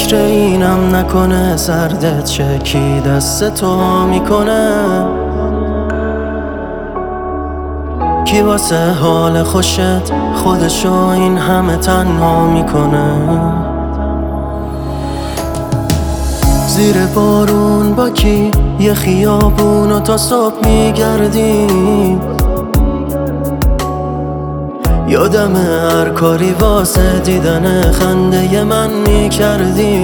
فکر اینم نکنه سردت چه کی دست تو میکنه، کی واسه حال خوشت خودشو این همه تنها میکنه. زیر بارون با کی یه خیابونو تا صبح میگردیم، یادم هر کاری واسه دیدن خنده من میکردی.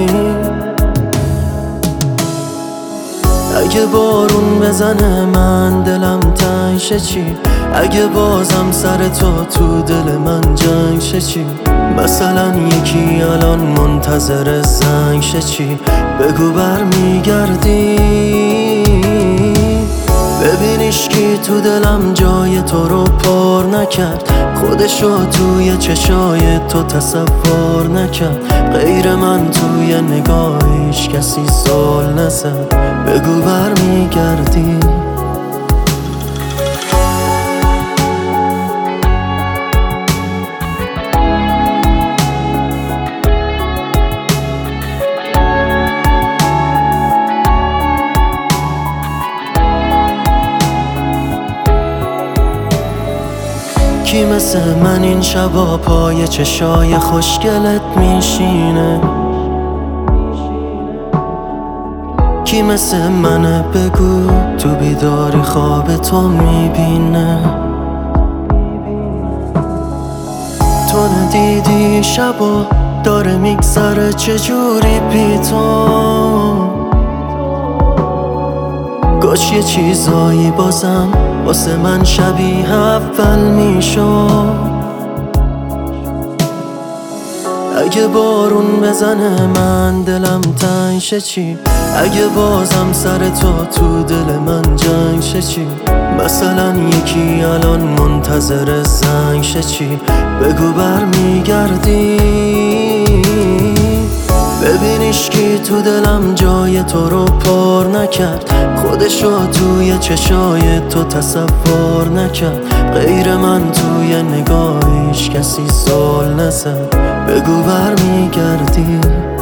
اگه بارون بزنه من دلم تنگ شه چی، اگه بازم سر تو دل من جنگ شه چی، مثلا یکی الان منتظر زنگ شه چی، بگو برمیگردی. ببینیش کی تو دلم جای تو رو پر نکرد، خودشو توی چشای تو تصور نکرد، غیر من توی نگاهش کسی سال نزد، بگو برمیگردی. کی مثل من این شبا پای چشای خوشگلت میشینه، کی مثل منه بگو تو بیداری خواب تو میبینه. تو ندیدی شبا داره میگذره چجوری بی تو، کاش یه چیزایی بازم واسه من شبیه اول میشد. اگه بارون بزنه من دلم تنگ شه چی، اگه بازم سر تو دل من جنگ شه چی، مثلا یکی الان منتظر زنگ شه چی، بگو برمیگردی. ببینیش کی تو دلم جای تو رو پر نکرد، خودشو توی چشای تو تصور نکرد، غیر من توی نگاهش کسی سال نزد، بگو برمیگردی.